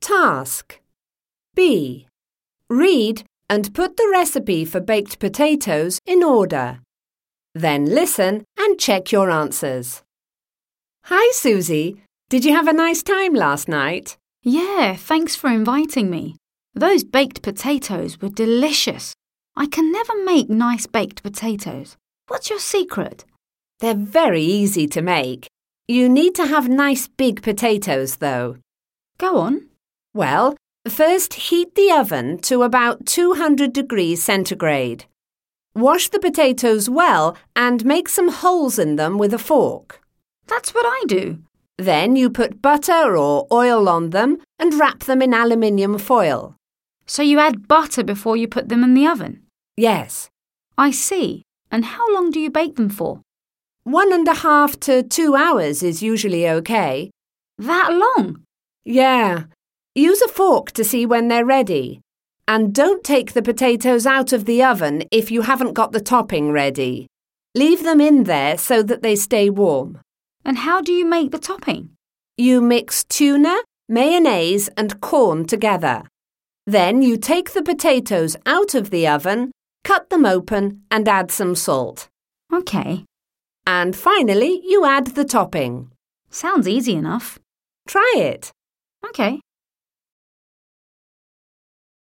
Task. B. Read and put the recipe for baked potatoes in order. Then listen and check your answers. Hi, Susie. Did you have a nice time last night? Yeah, thanks for inviting me. Those baked potatoes were delicious. I can never make nice baked potatoes. What's your secret? They're very easy to make. You need to have nice big potatoes, though. Go on. Well, first heat the oven to about 200 degrees centigrade. Wash the potatoes well and make some holes in them with a fork. That's what I do. Then you put butter or oil on them and wrap them in aluminium foil. So you add butter before you put them in the oven? Yes. I see. And how long do you bake them for? 1.5 to 2 hours is usually okay. That long? Yeah. Use a fork to see when they're ready. And don't take the potatoes out of the oven if you haven't got the topping ready. Leave them in there so that they stay warm. And how do you make the topping? You mix tuna, mayonnaise and corn together. Then you take the potatoes out of the oven, cut them open and add some salt. Okay. And finally, you add the topping. Sounds easy enough. Try it. Okay.